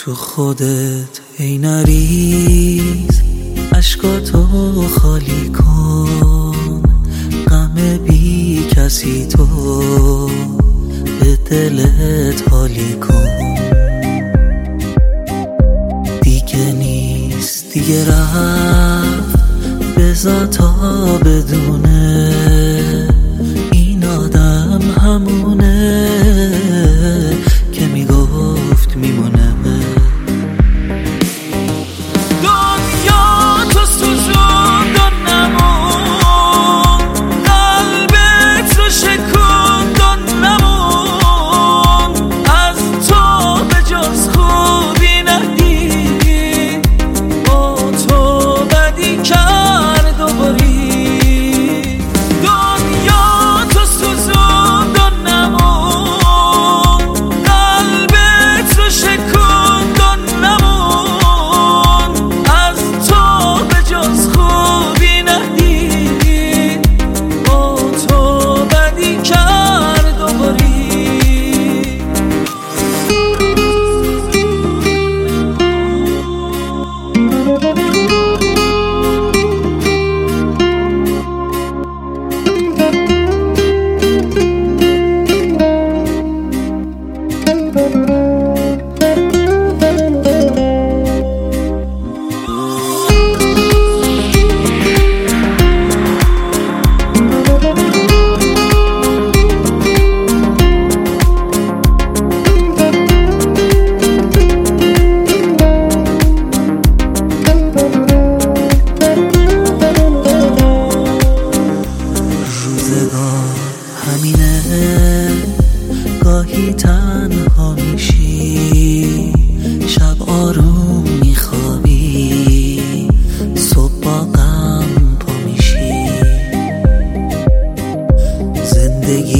رو خودت ای نریز، اشکاتو خالی کن، غم بی کسی تو به دلت حالی کن. دیگه نیست دیگه رفت، بذار تا بدونه این آدم همونه که میگفت میمونه. گاهی تنها میشی، شب آروم میخوابی، صبح با غم پا میشی. زندگی